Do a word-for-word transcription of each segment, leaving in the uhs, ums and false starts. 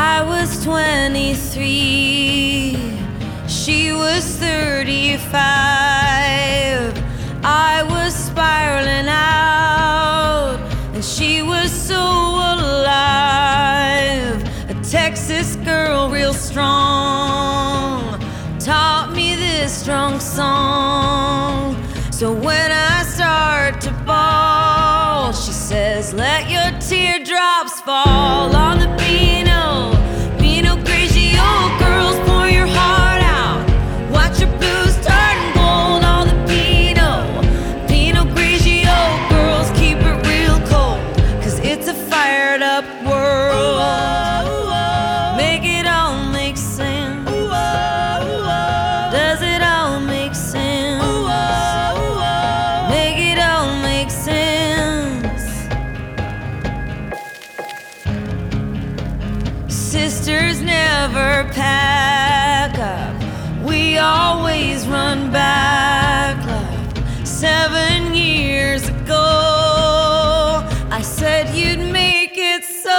I was twenty-three, she was thirty-five. I was spiraling out, and she was so alive. A Texas girl, real strong, taught me this strong song. So when I start to bawl, she says, let your teardrops fall on the Pinot, Pinot Grigio. Girls, pour your heart out, watch your blues turn gold on the Pinot, Pinot Grigio. Girls, keep it real cold, cause it's a fired up world. Make it all make sense. Does it all make sense? Make it all make sense. Sisters never pack up, we always run back, love. Seven years ago, I said you'd make it so.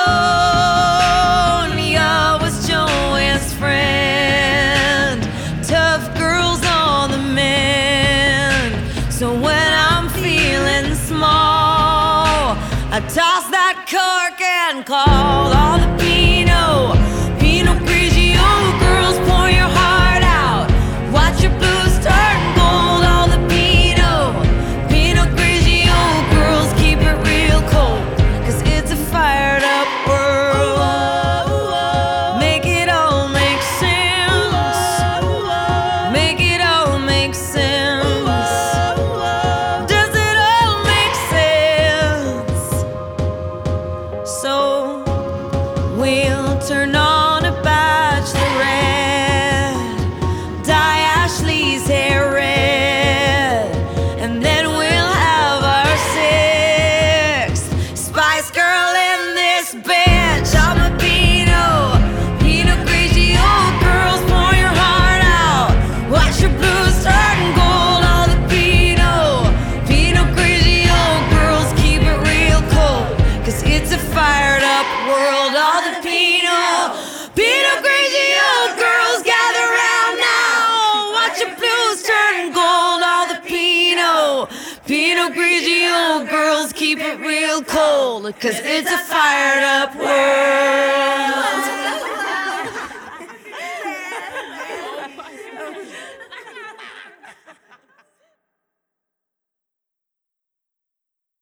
Nia was Joanne's friend, tough girls on the mend. So when I'm feeling small, I toss that cork and call all the Pinot, Pinot Grigio. Girls, pour your heart out, watch your blues turn gold. All the Pinot, Pinot Grigio. Girls, keep it real cold, cause it's a fired up world. Make it all make sense. Make it all make sense. Does it all make sense? So we'll turn on a bachelorette, dye Ashley's hair red, and then we'll have our sixth Spice Girl in this bitch. I'm a Pinot, Pinot Grigio. Girls, pour your heart out, watch your blues turn gold. All the Pinot, Pinot Grigio. Girls, keep it real cold, cause it's a fired up world. All the Pinot, Pinot Grigio. Girls, gather round now, watch your blues turn gold. All the Pinot, Pinot Grigio. Girls, keep it real cold, cause it's a fired up world.